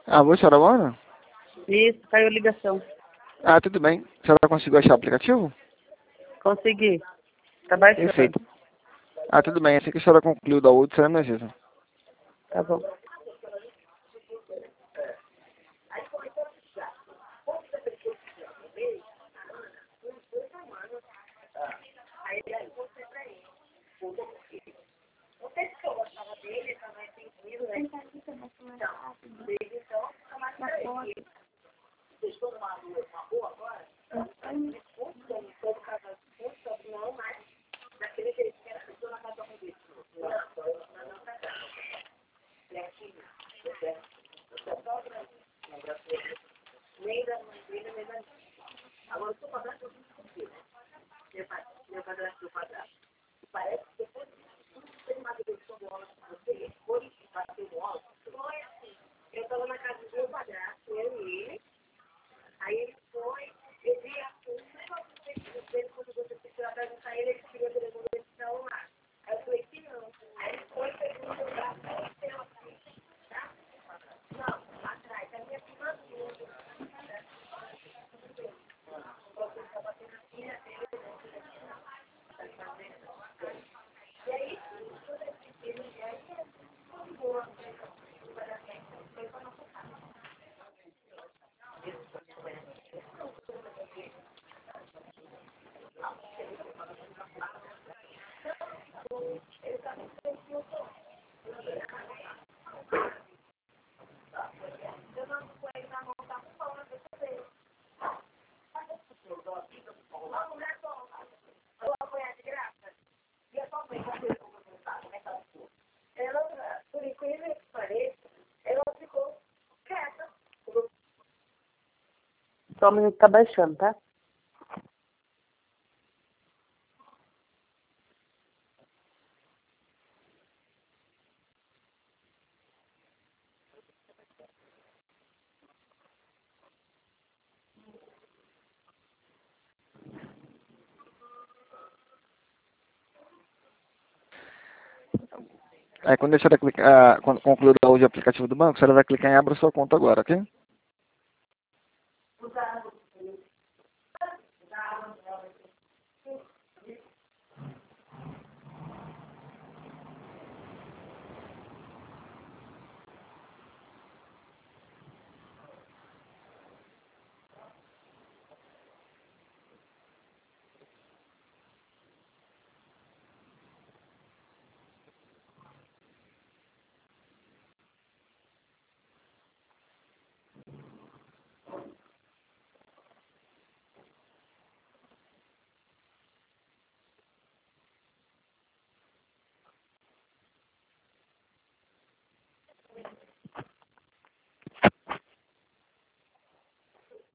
Alô, senhora Luana? Isso, caiu a ligação. Ah, tudo bem. A senhora conseguiu achar o aplicativo? Consegui. Tá baixando. Perfeito. Ah, tudo bem. Assim que a senhora concluiu o download, será me avisa. Tá bom. Só um minuto, tá baixando, tá? Aí quando a senhora clicar, quando concluir o download do aplicativo do banco, a senhora vai clicar em abra sua conta agora, ok?